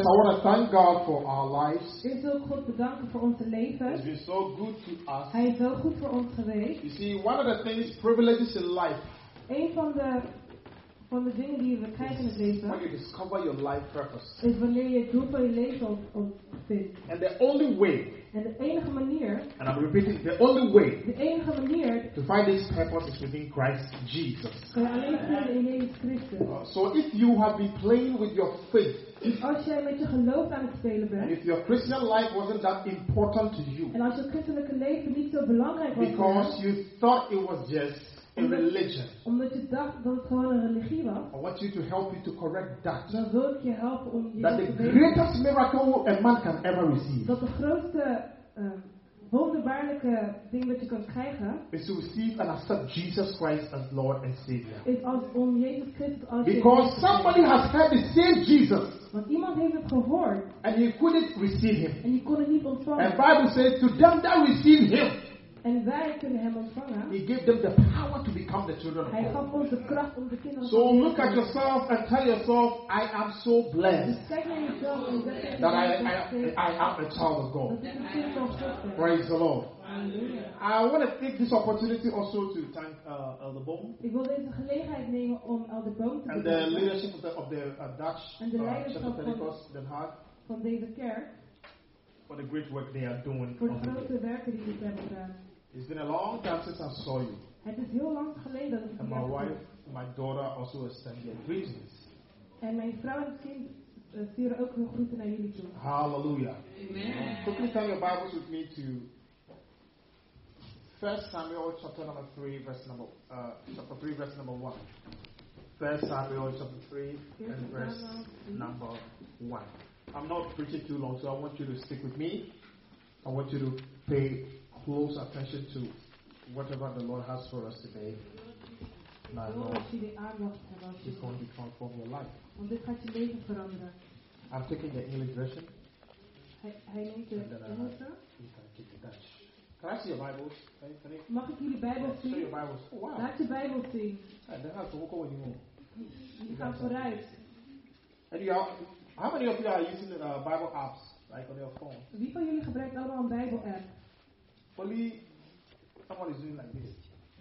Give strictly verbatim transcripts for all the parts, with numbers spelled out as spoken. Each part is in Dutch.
First, I want to thank God for our lives. Eerst wil ik God bedanken voor onze leven. He's been so good to us. Hij is zo goed voor ons geweest. You see, one of the things, privileges in life, Een van de, van de dingen die we krijgen in het leven when you discover your life purpose. is wanneer je het doel van je leven op, op vindt. And the only way, En de enige manier, and I'm repeating, the only way de enige manier to find this purpose is within Christ Jesus. kan je alleen vinden in Jezus Christus. Uh, so if you have been playing with your faith, Dus als jij met je geloof aan het spelen and bent, if your Christian life wasn't that important to you, en als je christelijke leven niet zo belangrijk was voor because jou, you thought it was just a religion, omdat je dacht dat het gewoon een religie was, I want you to help you to correct that. dan wil ik je helpen om je That dat the te weten. greatest miracle a man can ever receive Dat de grootste uh, wonderbaarlijke ding dat je kan krijgen is to receive and accept Jesus Christ as Lord and Savior. is als om Jezus Christus als je Because somebody has heard the same Jesus Want iemand heeft het gehoord and he couldn't receive him. en die kon het niet ontvangen. And Bible says to them that receive him, En wij kunnen hem ontvangen. he gave them the power to become the children of Hij God. gaf ons de kracht om de kinderen So van look God at te worden. yourself and tell yourself, I am so blessed Dus kijk naar jezelf en zeg tegen that I, jezelf I, I am a child of God. dat ik een kind van God ben. Praise the Lord. Halleluja. I want to take this opportunity also to thank uh, Elder Boom Ik wil deze gelegenheid nemen om Elder Boom te and the bedanken leadership of the, of the uh, Dutch En de uh, leiderschap Church of van- Pentecost Den Haag van deze kerk for the great work they are doing. voor de on the grote day. werken die ze hebben gedaan. It's been a long time since I saw you, Het is heel lang geleden dat ik and hier my heb wife, gezien. my daughter also extend their greetings. En mijn vrouw en kind uh, sturen ook hun groeten naar jullie toe. Hallelujah. Amen. Quickly turn your Bibles with me to First Samuel chapter number three, verse number uh, chapter three, verse number one. First Samuel chapter three and verse number one. I'm not preaching too long, so I want you to stick with me. I want you to pay close attention to whatever the Lord has for us today. My Ik wil Lord dat jullie aandacht hebben als is jullie. going to transform your life. Want dit gaat je leven veranderen. I'm taking the English version, Hij, hij neemt de and then I Engelse. you can take the Dutch. Can I see your Bibles? Can you, can you Mag ik jullie Bijbel show your zien? Bibles? Oh, wow. Laat je Bijbel zien. Yeah, then I have to walk over anymore. Die gaan vooruit. And you are, how many of you are using uh, Bible apps like on your phone? Wie van jullie gebruikt allemaal een Bijbel-app? Only someone is doing like this.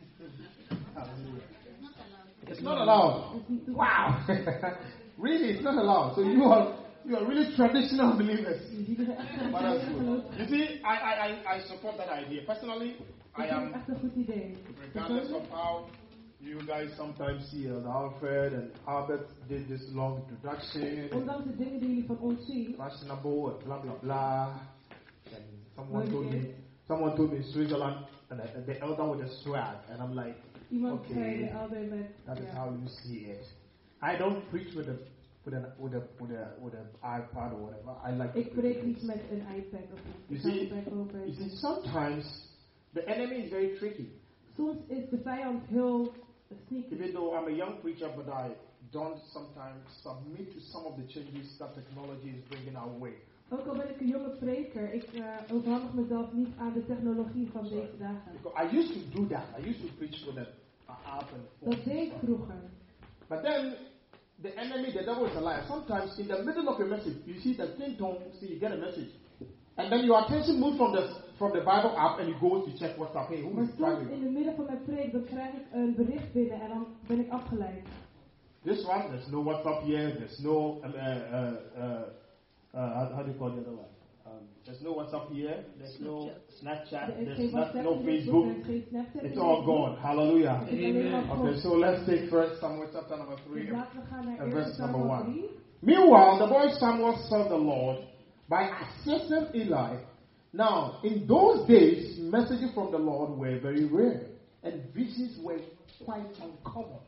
Hallelujah. It's not allowed. Dat is niet toe- Wow. Really, it's not allowed. So you are you are really traditional believers. Dus jullie zijn echt But that's een good. geloof. You see, I, I, I, I support that idea. Personally, Ik I vind het am, echt een goed idee. regardless of how you guys sometimes see uh, Alfred and Albert did this long introduction, Ondanks de dingen die jullie van ons zien, fashionable and blah blah blah. And someone Okay. told me, someone told me in Switzerland, and the, the elder with a swag, and I'm like, iemand zei okay, de ouder met... that is ja. how you see it. I don't preach with a with a with a with a with an iPad or whatever. I like. Ik preek niet met een iPad of You een see, iPad open. you see, sometimes the enemy is very tricky. Soms is de vijand heel sneaky. Even though I'm a young preacher, but I don't sometimes submit to some of the changes that technology is bringing our way. Ook al ben ik een jonge preker, ik uh, overhandig mezelf niet aan de technologie van deze dagen. Because I used to do that. I used to preach with an app and phone. Dat deed ik vroeger. But then the enemy, the devil is a liar. Sometimes in the middle of your message, you see the thing tone, see you get a message. And then your attention moves from the from the Bible app and you go to check what's up. Hey, who Maar is soms driving? in het midden van mijn preek, dan krijg ik een bericht binnen en dan ben ik afgeleid. This one, there's no WhatsApp here. There's no um, uh, uh, uh, uh, how, how do you call the other one? Um, there's no WhatsApp here. There's no Snapchat. Er is There's geen not, WhatsApp, no er is Facebook. geen Snapchat. It's all gone. Hallelujah. Het is alleen maar Okay, God. so let's take First Samuel chapter number three. Dus laten we gaan naar And eerste verse number Samuel one. drie. Meanwhile, the boy Samuel served the Lord by assisting Eli. Now, in those days, messages from the Lord were very rare, and visions were quite uncommon.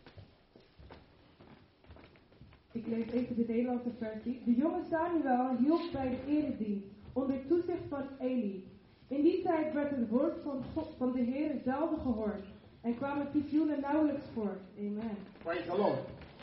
Ik lees even de Nederlandse versie. De jonge Samuel hielp bij de eredienst onder toezicht van Eli. In die tijd werd het woord van, God, van de Heer zelden gehoord en kwamen visioenen nauwelijks voor. Amen. Praise the Lord.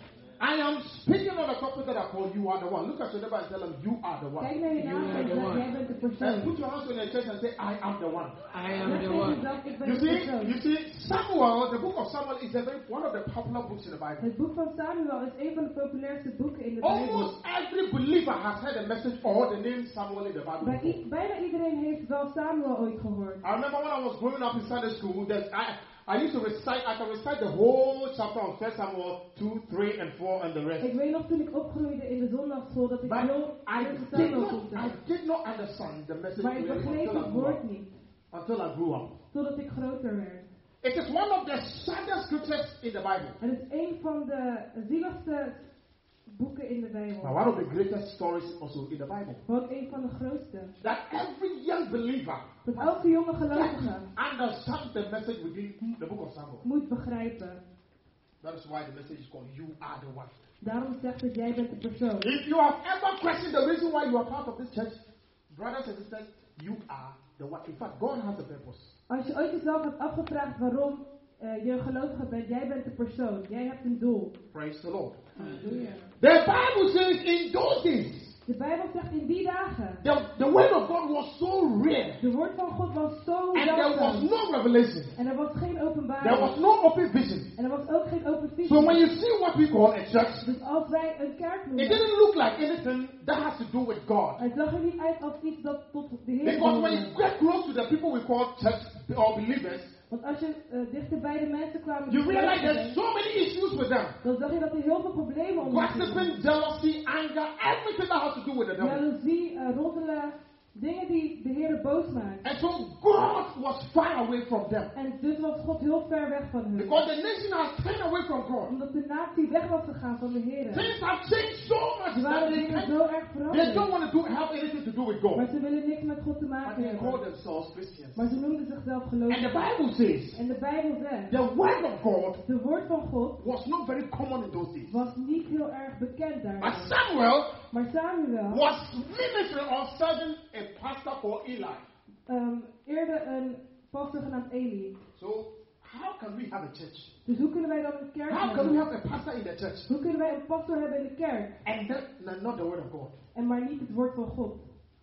I am speaking on the topic that I call you are the one. Look at your neighbor and tell them you are the one. Kijk naar je naam en zeg jij bent de persoon. And put your hands on your chest and say I am the one. I am Zeg the tegen one. jezelf, ik ben You de see, persoon. you see, Samuel, the book of Samuel is a very, one of the popular books in the Bible. Het boek van Samuel is een van de populairste boeken in de Bijbel. Almost every believer has heard a message or the name Samuel in the Bible. Bij i- bijna iedereen heeft wel Samuel ooit gehoord. I remember when I was growing up in Sunday school, that I, I used to recite, I can recite the whole chapter on First Samuel two, three, and four, and the rest. Ik weet nog toen ik opgroeide in de zondagschool dat ik But heel I eerste did Samuel not, kon I zeggen. did not understand the message Maar ik clearly begreep until I het grew woord up. niet. Until I grew up. Totdat ik groter werd. It is one of the saddest scriptures in the Bible. Het is een van de zieligste boeken in de Bijbel. But one of the greatest stories also in the Bible. Gewoon een van de grootste. That every young believer Dat elke jonge gelovige understands the message within the book of Samuel. moet begrijpen. That is why the message is called You Are the One. Daarom zegt het, jij bent de persoon. If you have ever questioned the reason why you are part of this church, brothers and sisters, you are the one. In fact, God has a purpose. Als je ooit jezelf hebt afgevraagd waarom uh, je een gelovige bent, jij bent de persoon. Jij hebt een doel. Praise the Lord. Halleluja. The Bible says in those days, De Bijbel zegt in die dagen. the, the word of God was so rare. De woord van God was zo And there was zeldzaam. no revelation. En er was geen There openbaring. was no open vision. En er was ook geen open visie. So when you see what we call a church, Dus als wij een kerk it noemen, didn't look like anything that has to do with God. het zag er niet uit als iets dat tot de Heer Because when you behoorde. get close to the people we call church or believers, Want als je uh, dichter bij de mensen kwam, you realize there's so many issues with them. dan zag je dat er heel veel problemen om Gossiping, jealousy, anger, everything that has to do with the devil. jaloezie, uh, roddelen, dingen die de Heer boos maakt. And so God was far away from them. En dus was God heel ver weg van hun. Because the nation has turned away from God. Omdat de natie weg was gegaan van de Heer. Things have changed so much Er that waren they, dingen can't, zo erg they don't veranderd. want to do, have anything to do with Maar God. ze willen niks met God te But maken they call hebben. themselves Christians. Maar ze noemden zichzelf And gelovigen. the Bible says En de Bijbel zegt, the word of God de woord van God was not very common in those days. was niet heel erg bekend But daar. Samuel Maar Samuel was ministering or serving a pastor for Eli. um, eerder een pastor genaamd Eli. So how can we have a church? Dus hoe kunnen wij dan een kerk How can we hebben? have a pastor in the church Hoe kunnen wij een pastor hebben in de kerk? and that and not the word of God? En maar niet het woord van God.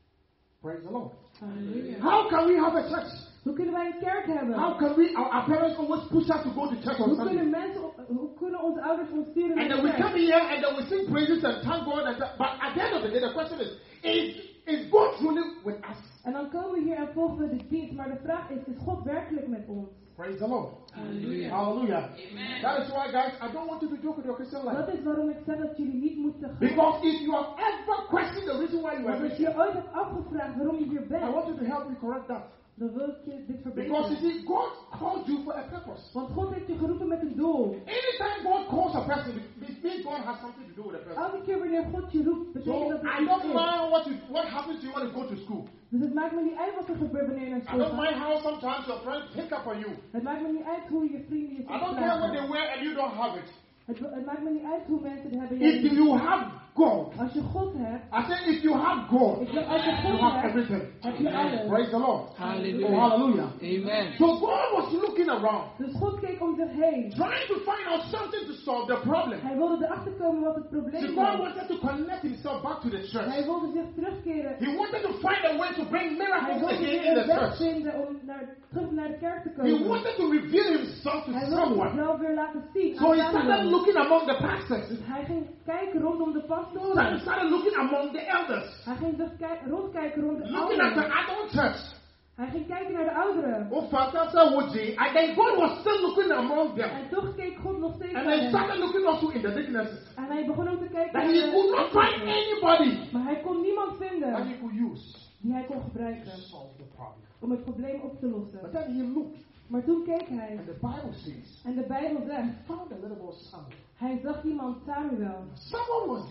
Praise the Lord. Halleluja. How can we have a church? Hoe kunnen wij een kerk hebben? How can we? Our, our parents always push us to go to church on Hoe Sunday, kunnen mensen, hoe kunnen onze ouders ons sturen and naar then de we come kerk? here and then we sing praises and thank God. And that, but at the end of the day, the question is: Is is God truly with us? En dan komen we hier en volgen we de dienst. Maar de vraag is, is God werkelijk met ons? Praise the Lord. Hallelujah. Hallelujah. Amen. That is why, guys, I don't want you to joke with your Christian life. Dat is waarom ik zeg dat jullie niet moeten gaan. Because if you have ever questioned the reason why you are Want als je Christian, je ooit hebt afgevraagd waarom je hier I bent, want you to help me correct that. dan wil ik je dit Because you verbeteren. see, God called you for a purpose. Want God heeft je geroepen met een doel. Anytime God calls a person, it means God has something to do with a person. Elke keer wanneer God je roept, So betekent dat I het don't iets is. mind what you, what happens to you when you go to school. Dus het maakt me niet uit wat er gebeurt wanneer je naar I school don't mind gaat. how sometimes your friends pick up on you. Het maakt me niet uit hoe je vrienden je I don't care what they vragen. wear and you don't have it. Het, het maakt me niet uit hoe mensen het hebben. If Jij- you have God, Als je God hebt, I say if you have God, ik zeg, als je you God have hebt, everything. heb je alles. Praise the Lord. Hallelujah. Oh, hallelujah. Amen. So God was looking around, Dus God keek om zich heen. trying to find out something to solve the problem. Hij wilde erachter komen wat het See, probleem God was. wanted to connect himself back to the Hij church. wilde zich terugkeren. He wanted to find a way to bring Hij miracles wilde again weer in the een weg church. vinden om naar, terug naar de kerk te He komen. wanted to reveal himself to Hij wilde someone. zichzelf weer laten zien. So aan he started Samuel. looking among the pastors. Dus hij ging kijken rondom de He pastoren. started looking among the elders. Hij ging dus kij- rondkijken rond de Looking at the ouderen. adult church. Hij ging kijken naar de ouderen. Oh, Pastor Sawoji. And then God was still looking among them. En toch keek God nog steeds And naar then hen. started looking also in the weaknesses. En hij begon ook te kijken That naar he could not find de... anybody Maar hij kon niemand that vinden he could use die hij kon to gebruiken solve the problem. om het probleem op te But lossen. then he looked, Maar toen keek hij. and the Bible says, En de Bijbel he zegt, found a little boy Samuel. hij zag iemand Samuel. Samuel was then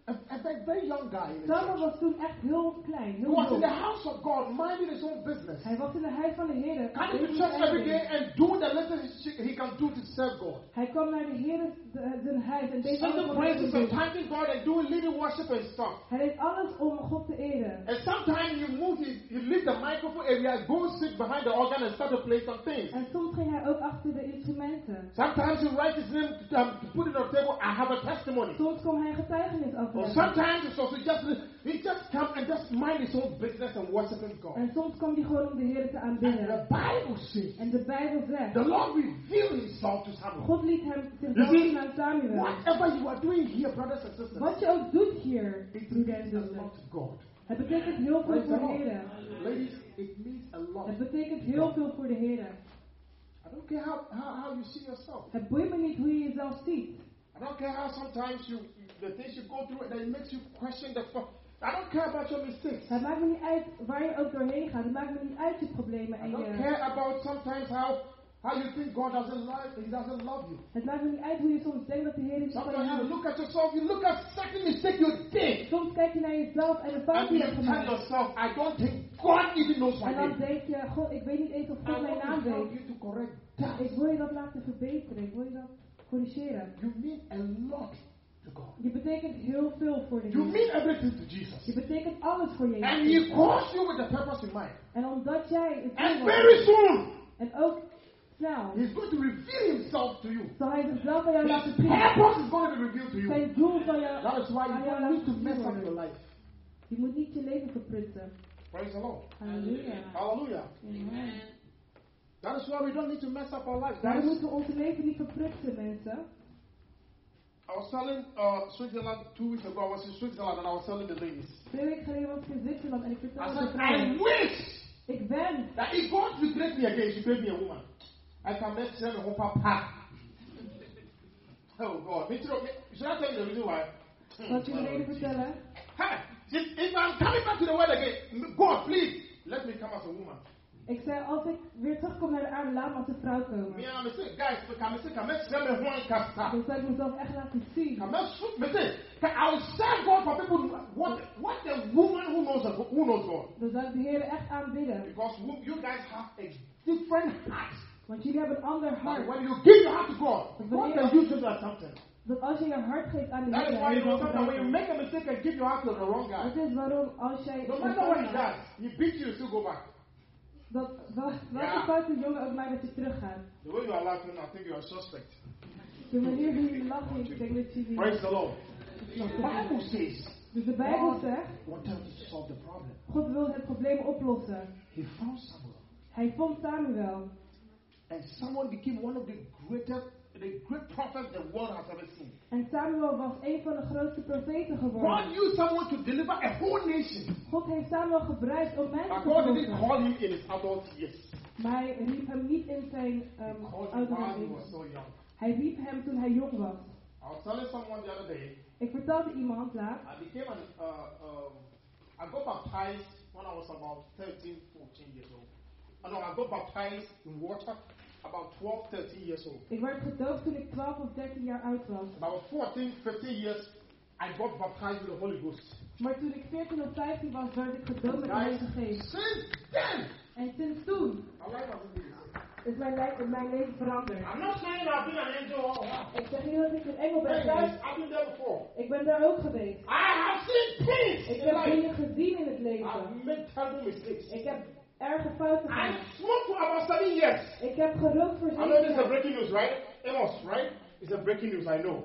a, a very, very young guy. In the Samuel church. was toen echt heel klein, He heel was in jong. the house of God, minding his own business. Hij was in de huis van de Heer. Coming to church every day and doing the little he can do to serve God. Hij kwam naar de Heer zijn huis en deed Singing alles praises wat and hij thanking God and doing leading worship and stuff. Hij deed alles om God te eren. And sometimes you move, you, you leave the microphone area, go sit behind the organ and start to play some things. En soms ging hij ook achter de instrumenten. Sometimes you write his name to, um, to put it on the table. I have a testimony. Soms kon hij een getuigenis Or afleggen. sometimes it's also just he just come and just mind his own business and worshiping God. En soms kwam hij gewoon om de Heer te And aanbidden. the Bible says En de Bijbel zegt, the Lord revealed Himself to Samuel. God liet hem You zichzelf see, zien aan Samuel. whatever you are doing here, brothers and sisters, Wat je ook doet hier, it broeder en means a zuster. lot to God. Het betekent heel veel Praise voor the de Lord. Heer. Ladies, it means a lot. Het betekent heel veel voor de Heer. I don't care how, how, how you see yourself. Het boeit me niet hoe je jezelf ziet. I don't care how sometimes you, the things you go through, that it makes you question the fuck. I don't care about your mistakes. Het maakt me niet uit waar je ook doorheen gaat. Het maakt me niet uit je problemen I en don't je... care about sometimes how, how you think God doesn't love, He doesn't love you. Het maakt me niet uit hoe je soms denkt dat de Heer niet van je Sometimes you houdt. look at yourself, you look at certain mistake you did, Soms kijk je naar jezelf en de and fout die you je hebt tell gemaakt. yourself, I don't think God even knows my En dan name. denk je, God, ik weet niet eens of I God mijn want naam to help weet. you to correct that. Ik wil je dat laten verbeteren. Ik wil je dat corrigeren. You mean a lot to God. Je betekent heel veel voor de You Heer. mean everything to Jesus. Je betekent alles voor And Jezus. He calls you with the purpose in mind. En omdat jij het And doel very was, soon, en ook snel, He's going to reveal Himself to you. zal hij zichzelf aan jou laten His zien. purpose is going to be revealed to you. Zijn doel zal jou, That is why you aan jou don't need to laten mess zien up your worden. life. Je moet niet je leven verprutsen. Praise the Lord. Halleluja. Hallelujah. Amen. That is why we don't need to mess up our lives. Daarom Guys, moeten we ons leven niet verprutsen, mensen. I was telling uh, Switzerland two weeks ago. I was in Switzerland and I was telling the ladies. Twee weken geleden was ik in Zwitserland en ik I vertelde de said, I vrouwen. wish Ik wens that if God will create me again, He create me a woman. I can make them a papa. Oh God. Me too. Should I tell you the reason why? Zal ik je de reden vertellen? Hey, if if I'm coming back to the world again, God, please let me come as a woman. Ik zei, als ik weer terugkom naar de aarde, laat me als een vrouw komen. Me and me say, guys, can me say, can me say me one casta? Dan zou ik mezelf echt laten zien. Can me shoot me say, can I will serve God for people who- what what the woman who knows who knows God. Dan zou ik de Heer echt aanbidden. Because wo- you guys have a different heart. Want jullie hebben een ander But hart. when you give your heart to God, God can use it as something. Dat als je je hart geeft aan de That is Heer, why Hij you know zal sometimes when you gebruiken. make a mistake and give your heart to the wrong guy, Dat is waarom als jij... no matter what he does, he beats you, you still go back. Dat, wat, welke Ja. fout de jongen ook maakt dat je teruggaat. The way you are laughing, I think you are suspect. De manier hoe je lacht, ik denk dat je die... Praise the Lord. Dat The Bible says Dus de Bijbel God zegt, wanted to solve the problem. God wil het probleem oplossen. He found Samuel, Hij vond Samuel. and Samuel became one of the greatest, the great prophets the world has ever seen. En Samuel was een van de grootste profeten God geworden. used someone to deliver a whole nation. God heeft Samuel gebruikt om mensen But te God didn't verlossen. call him in his adult years. Maar hij riep hem niet in zijn um, He called him oudere while he leven. was so young. Hij riep hem toen hij jong was. I was telling someone the other day, Ik vertelde iemand laatst. I became an, uh, um, I got baptized when I was about thirteen, fourteen years old. I know I got baptized in water about twelve, thirteen years old. Ik werd gedoopt toen ik twaalf of dertien jaar oud was. About fourteen, fifteen years, I got baptized with the Holy Ghost. Maar toen ik veertien of vijftien was, werd ik gedoopt met de Guys, Heilige Geest. since then, En sinds toen my life hasn't been the same. is mijn, le- mijn leven veranderd. I'm not saying I've been an angel all along. Ik zeg niet dat ik een engel ben Hey, thuis. I've been there before. Ik ben daar ook geweest. I have seen things Ik in heb life. dingen gezien in het leven. I've made terrible mistakes. Ik heb erge fouten I gemaakt. smoked for about seven years. Ik heb gerookt voor I know zeven this is a jaar. breaking news, right? Amos, right? It's a breaking news, I know.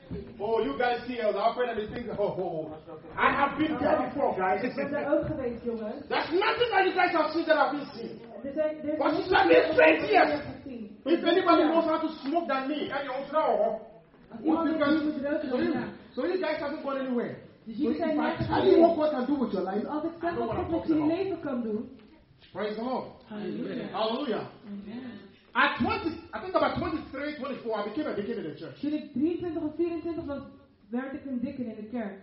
Oh, you guys see us Alfred and they think, oh, oh, I have been there before, guys. Ik ben daar ook geweest, jongens. There's nothing that you guys have seen that I've been seen. Er zijn, er is Wat niets zijn dat dit ik twee nog years? niet heb gezien. If anybody knows how to smoke than me, and you're now, Als what iemand you weet hoe je moet guys, roken, so dan you, ja. so you guys haven't gone anywhere. Dus So jullie if zijn I nergens tell you geweest. what God can do with your life, Als ik I zeg know wat what I'm God met talking jullie about. leven kan doen. Praise the Lord. Halleluja. Hallelujah. At twenty, I think about twenty-three, twenty-four, I became a deacon in the church. Toen ik drieëntwintig of vierentwintig was, werd ik een dikken in de kerk.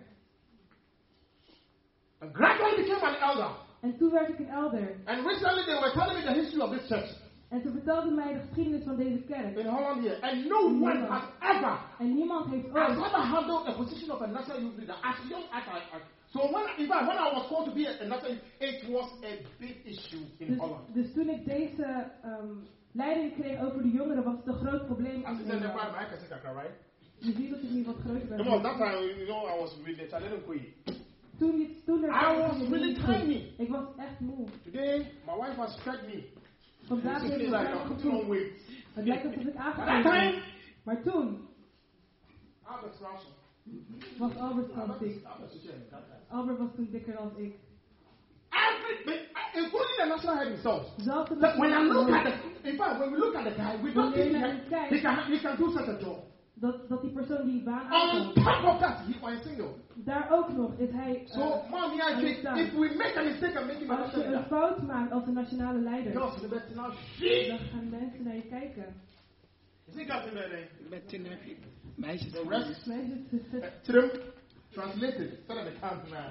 And gradually became an elder. En toen werd ik een elder. And recently they were telling me the history of this church. En ze vertelde mij de geschiedenis van deze kerk. In Holland here. And no one has ever, En niemand heeft has ooit ever handled a position of a national youth leader as young as I am. So when, in fact, when I was called to be a, a national youth, it was a big issue in dus, Holland. dus toen ik deze um, leiding kreeg over de jongeren, was het een groot probleem. I said, never mind, I can say Kakra, right? Je ziet dat ik nu wat groter ben. No, more, that time, you know, I was really challenging Queen. Toen, je, toen er I was really tiny. Ik was echt moe. Today, my wife has fed me. Vandaag It's heeft like mijn I'm vrouw putting on gevoed. weight. Het lijkt alsof ik By that aangekomen time, ben. Maar toen Albert Russell. was Albert zo Albert, dik. Albert is here, that time. Albert was toen dikker dan ik. Every, including the national head himself. Zelfs de That when I look at nationale the, in fact, when we look at the guy, we don't Wanneer think je naar he hem can, kijkt, he can, he can do such a job. dat, dat die persoon die baan On aankomt. top of that, he was single. Daar ook nog is hij. So, Uh, mom, yeah, if, if we make a mistake and make him a als je national een leader, fout maakt als een nationale leider, girls in the best now, dan shit. gaan mensen naar je kijken. Is it guys in there? Met tien meisjes. The rest, Meisjes, uh, Trim, translated, instead of the count now.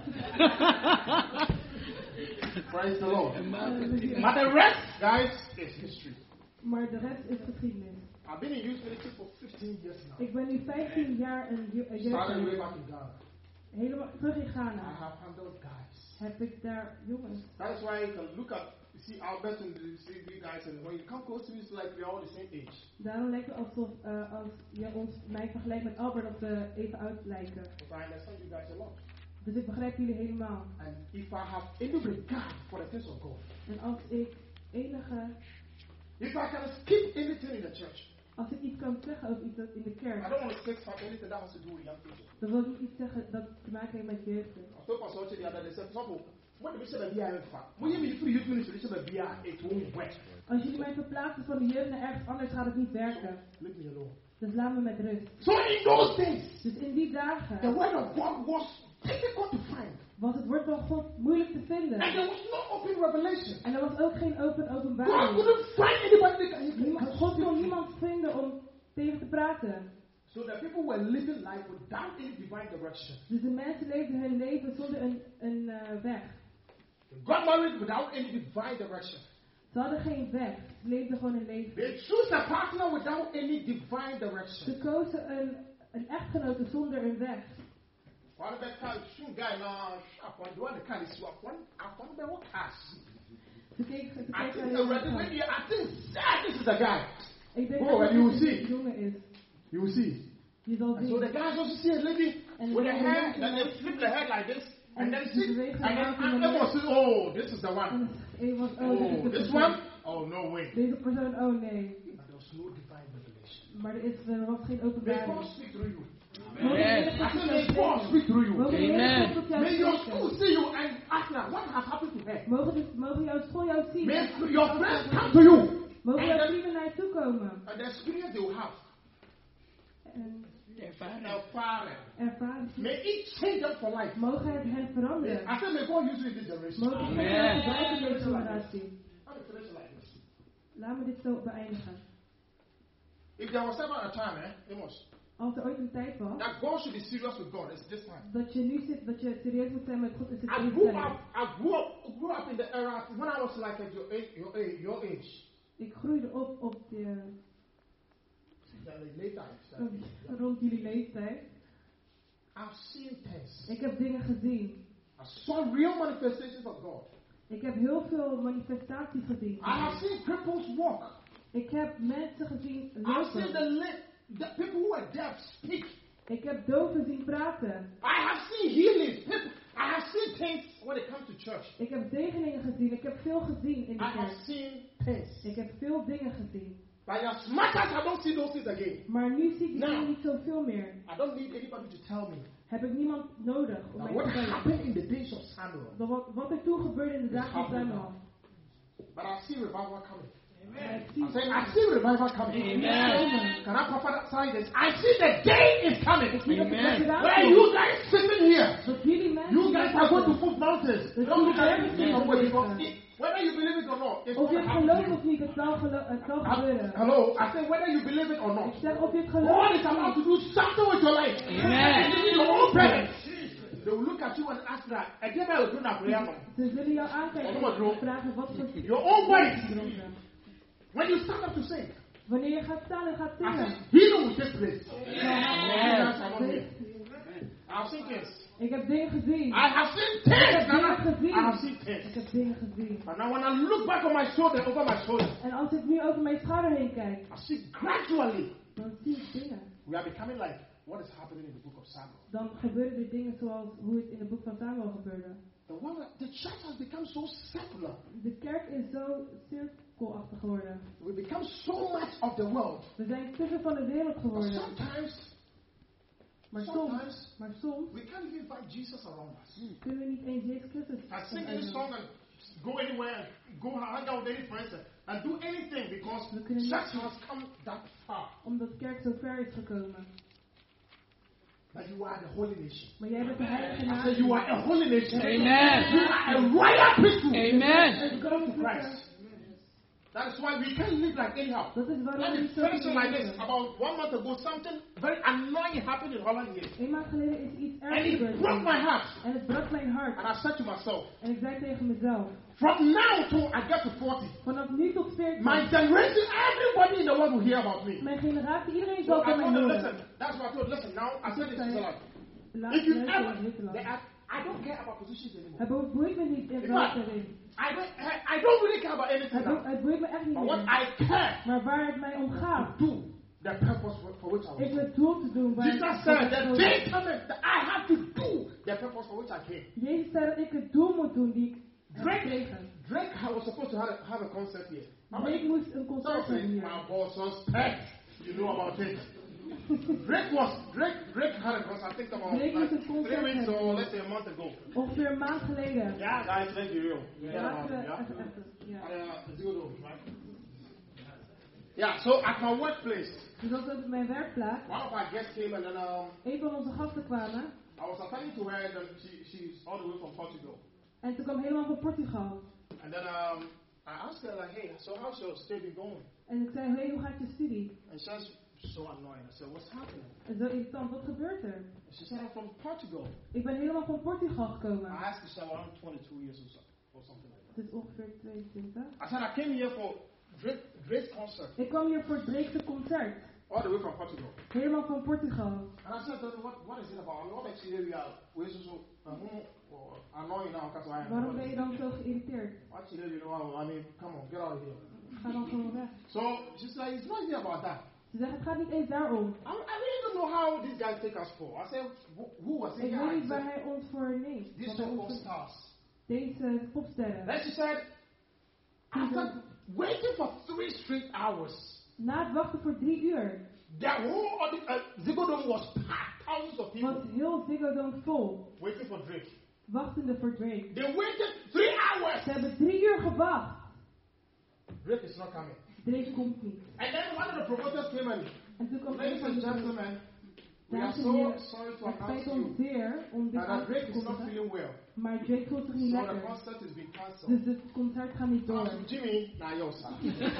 Praise the Lord. But the rest, guys, is history. maar de rest is geschiedenis. I've been in youth ministry for fifteen years now. Ik ben nu vijftien jaar een je- een Started way jeugd. back in Ghana. Helemaal terug in I Ghana have handled guys. heb ik daar jongens. That is why you can look at, you see Albert and you see you guys, and when you come close to me, it's like we're all the same age. Daarom lijkt het alsof uh, als je ons mij vergelijkt met Albert dat we even oud lijken. But I understand you guys a lot. Dus ik begrijp jullie helemaal. And if I have any regard for the things of God, En als ik enige, if I can skip anything in the church, als ik iets kan zeggen over iets dat in de I kerk, don't want to skip for anything that has to do with young people. dan wil ik niet iets zeggen dat te maken heeft met jeugd. I told Pastor Oche the other day, said, Papa, what the bishop be here for? When you be free youth ministry, bishop be here, it won't work. Als jullie mij verplaatsen van de jeugd naar ergens anders, gaat het niet werken. Leave me alone. Dus laat me met rust. So in those days, Dus in die the dagen word of God was difficult to find. was het woord van God moeilijk te vinden. And there was no open revelation. En er was ook geen open God openbaring. couldn't find anybody that he Niemand, could God kon niemand vinden om tegen te praten. So the people were living life without any divine direction. Dus de mensen leefden hun leven zonder een, een uh, weg. They got married without any divine direction. Ze hadden geen weg. Ze leefden gewoon een leven. They chose a partner without any divine Ze direction. kozen een, een echtgenote zonder een weg. One of the cars, shoe guy now, upon the one the car is swap one, upon the what cars. Ze keken ze I keken think naar already de when you, I think, ah, this is the guy. Ik denk Oh, dat and you will het see. een jongen is. You will see. Je zal And so the zien. guys also see a lady And with a the hair, lady then they like- flip the head like this, and And then she see, beweegt and haar then hoofd in and de Amos says, oh, this is the one. En ik was, oh, Oh, dit is this de one? persoon. Oh, no way. Deze persoon, oh nee. But there was no divine revelation. Maar er, is, er was geen May God openbaring. speak through you. Mogen de Heer I God said, tot may jou God spreken. speak through you. Mogen de Heer Amen. God tot jou May your school spreken. see you and ask now, what has happened to her? Mogen, de, mogen jouw school jou zien. May your friends come to you. Mogen And jouw the, vrienden naar je toe komen. and the experience they will have. En Ervaring. Ervaring. ervaren. May it change them for life. Mogen het hen veranderen. I said, may God use you in this generation. Mogen het Amen. hen gebruiken in deze generatie. Let me finish like this. Laat me dit zo beëindigen. If there was ever a time, eh, Amos, Als er ooit een tijd was, that God should be serious with God, it's this time. dat je nu zit, dat je serieus moet zijn met God, is het I deze grew tijd. up, I grew up, grew up in the era when I was like at your age, your age, your age. Ik groeide op op de, Yeah, like later, op- rond jullie leeftijd. I've seen things. Ik heb dingen gezien. I saw real manifestations of God. Ik heb heel veel manifestaties gezien. I have seen cripples walk. Ik heb mensen gezien I've seen the lopen. lip, the people who are deaf speak. Ik heb doven zien praten. I have seen healings. People, I have seen things when it comes to church. Ik heb zegeningen gezien. Ik heb veel gezien in I de have kerk. seen things. Ik heb veel dingen gezien. But as much as I don't see those things again, Maar nu zie ik die Nou. dingen niet zoveel meer. I don't need anybody to tell me. Heb ik niemand nodig om Now, mij what te vertellen. happened in the days of Samuel? Dat Wat, wat er toen gebeurde in de It's dagen van happening Samuel. But I see revival coming. Maar ik I zie say, I see revival coming. Amen. Can I prophesy this? I see the day is coming. zie dat het Amen. gedaan Where wordt. you guys sitting here, Dat jullie mensen you guys are going to zitten. move mountains. Dus Don't look at jullie everything gaan from where because bewegen. it, whether you believe it or not, it's Of je going to het happen to gelooft you. of niet, het zal, gelo- het zal I- gebeuren. Hello, I say whether you believe it or Ik not, zeg of je het God gelooft is of about to niet. do something with your life. Amen. And even your own parents, they will look at you and ask that. And then I will do that prayer. Ze zullen jou aankijken Kom maar, bro. en vragen wat voor Your own wife, dronken. When you stand up to sing, Wanneer je gaat staan en gaat I zingen. said, healing will take place. Amen. I've seen things. Ik heb dingen gezien. I have seen Ik things. heb dingen Nana. gezien. I have seen Ik things. heb dingen gezien. But now when I look back on my shoulder, over my shoulder, En als ik nu over mijn schouder heen kijk, I see gradually dan zie ik dingen. we are becoming like what is happening in the book of Samuel. Dan gebeuren er dingen zoals hoe het in het boek van Samuel gebeurde. The, world, the church has become so secular. De kerk is zo cirkelachtig geworden. We become so much of the world. We zijn te veel van de wereld But geworden. sometimes, Maar soms, sometimes maar soms we can't even find Jesus around us. kunnen we niet eens Jezus Christus I sing any song and go anywhere and go hang out with any friends and do anything because We kunnen church niet- has come that far. omdat de kerk zo ver is gekomen. That you are the holy nation. Maar jij bent de heilige I naam. said you are a holy nation. Amen. You are a royal priesthood. Amen. Het koninklijke. Christ. That is why we can't live like anyhow. Dat is waarom Let we me niet zo finish it like kunnen this. leven. About one month ago, something very annoying happened in Holland here. Een maand geleden is iets And ergs it gebeurd. broke my heart. En het brak mijn hart. And I said to myself, En ik zei tegen mezelf, from now till I get to forty, vanaf nu tot veertig, my generation, everybody in the world will hear about me. mijn generatie, iedereen So zal I van mij told them, horen. listen, that's what I told listen, now I said it to Switzerland. Laat If you luisteren ever, in Zwitserland. they are, I don't care about positions anymore. Het boeit me niet in In welke fact, erin. I don't, I don't really care about anything Het, bo- now. het boeit me echt niet But what meer. I care Maar waar het mij om gaat, to do, the purpose for, for which I was is born. het doel te doen waar Jesus ik said, the gekomen day ben. cometh that I have to do the purpose for which I came. Jezus zei dat ik het doel moet doen die ik heb Drake, gekregen. Drake was supposed to have a, have a concert here. Drake moest een concert hebben Sorry, hier. my boss was packed. You know about it. Drake was Drake. Drake had a concert. I think about Drake like moest een concert three weeks hebben. or let's say a month ago. Ongeveer een maand geleden. Yeah, guys, let's be real. Yeah, Laten we yeah. even, even, ja. Uh, it's good, right? Yeah. So at my workplace, Dus dat was op mijn werkplaats. one of our guests came and then um, Een van onze gasten kwamen. I was attending to her and then she she's all the way from Portugal. En ze kwam helemaal van Portugal. And then um, I asked her like, hey, so how's your stay been going? En ik zei, hey, hoe gaat je studie? And she was so annoying. I said, what's happening? En zo irritant, wat gebeurt er? And she said, I'm from Portugal. Ik ben helemaal van Portugal I gekomen. asked her, she said, well, I'm twenty-two years or, so, or something like that. Het is ongeveer tweeëntwintig. I said, I came here for Drake, Drake's concert, Ik kwam hier voor Drake's concert. all the way from Portugal. Helemaal van Portugal. And I said, what, what is it about? I mean, what makes you here? We are, we're so, so uh, annoying now because I Waarom ben je dan zo geïrriteerd? What you you know, I mean, come on, get out of here. Ga dan gewoon weg. So she's like, it's not even about that. Ze zeggen, het gaat niet eens daarom. I, I really don't know how these guys take us for. I said, who, who was it? Ik Yeah, weet I niet waar said, hij ons voor neemt. these Wat hij so-called ons voor- stars. Deze popsterren. Then she said, after waiting for three straight hours, Na het wachten voor drie uur the whole audi- uh, Ziggo Dome was packed, thousands of was people heel Ziggo Dome vol. waiting for Drake. Wachtende voor Drake. They waited three Ze hours. hebben drie uur gewacht. Drake is not coming. Drake komt niet. And then one of the promoters came and, En toen kwam een ladies van and de gentlemen, we are dames en so heren, sorry to het announce spijt to ons you zeer om dit that aan te Drake is not kondigen. feeling well. Maar Drake voelt zich niet So the lekker. concert is being cancelled. Dus het concert gaat niet door. Now, Jimmy, now yours, sir.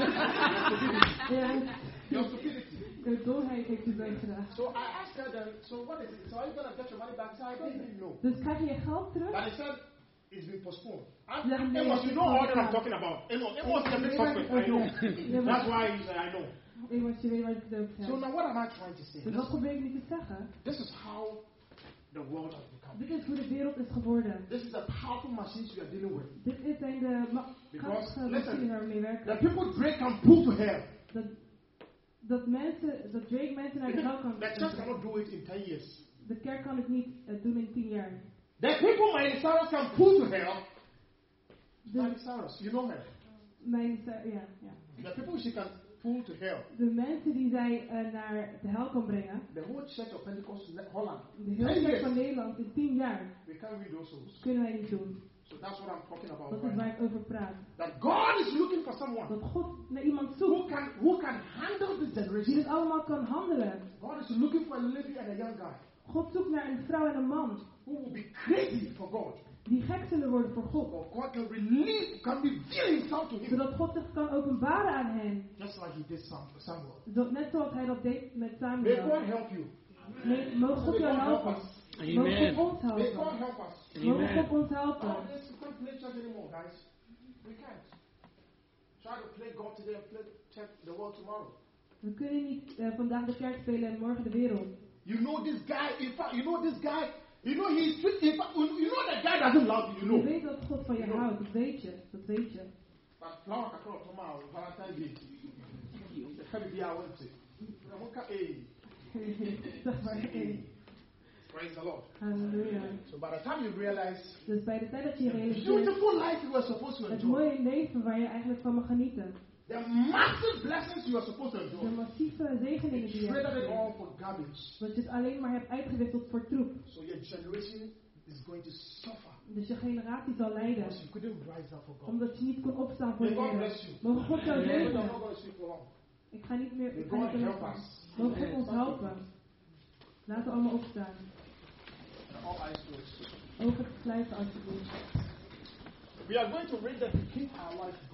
Ja, Your stupidity. de dolheid heeft u bijgedragen. So I asked her then, so what is it? So are you going to get your money back? She said, I don't even know. Dus krijg je je geld terug? But he said, it's been postponed. And Yeah, no, Amos, you it's know all that I'm not. talking about. Amos, Amos is a big Yeah, suspect, I know. yeah, but- That's why he said, I know. Eenmaal je weet waar ik het over So heb. now what am I trying to say? Dus wat probeer ik nu te zeggen? This is how the world has become. Dit is hoe de wereld is geworden. This is the powerful machines we are dealing with. Dit is zijn de ma- Because, krachtige listen, machines waar we mee The werken. people Drake can pull to hell. Dat, dat mensen, dat Drake mensen naar de hel kan The church brengen. cannot do it in ten years. De kerk kan het niet uh, doen in tien jaar. The people Miley Cyrus can pull to hell. De, Miley Cyrus, you know her. mijn, ja, ja. The people she can pull to hell. De mensen die zij uh, naar de hel kan brengen. The whole church of Pentecost in Holland. De hele kerk van Nederland in tien jaar. We can't read those souls. Kunnen wij niet doen. So that's what I'm talking about Dat right is waar now. ik over praat. That God is looking for someone Dat God naar iemand who zoekt can who can handle this die generation. het allemaal kan handelen. God is looking for a lady and a young guy God zoekt naar een vrouw en een man who will be crazy for God. die gek zullen worden voor God. Or God can release, can reveal himself to him. Zodat God zich kan openbaren aan hen. Just like he did Sam- Samuel. Zo- Net zoals hij dat deed met May God Samuel. help you. Nee, mogen God May jou God help helpen. us. Mogen Amen. God ons May God helpen. help us. Mogen Amen. God ons helpen. Nowadays we can't play church anymore, guys. We can't. try to play God today and play check the world tomorrow. We kunnen niet uh, vandaag de kerk spelen en morgen de wereld. You know this guy, in fact, you know this guy, you know he's sweet, in fact, you know that guy doesn't love you, you know. Je weet dat God van je You know. houdt, dat weet je, dat weet je. But flower kakra tomorrow, Valentine's Day. The heavy day I went to. Hey. Zeg maar, hey. Praise the Lord. Halleluja. So by the time you realize Dus bij de tijd dat je the realiseert, beautiful life you were supposed to het enjoy, mooie leven waar je eigenlijk van mag genieten, the massive blessings you were supposed to de enjoy, massieve zegeningen die you je hebt traded it all gekregen, for garbage. dat je het alleen maar hebt uitgewisseld voor troep. So your generation is going to suffer Dus je generatie zal lijden, because you couldn't rise up for God. omdat je niet kon opstaan voor May de God Heer. bless you. Mogen God jou I'm not zegenen. going to speak for long. Ik ga niet meer, May ik ga God niet help meer. us. Mogen God ons helpen. Laten we allemaal opstaan. And all eyes closed. Ogen sluiten alsjeblieft. We are going to read that we keep our life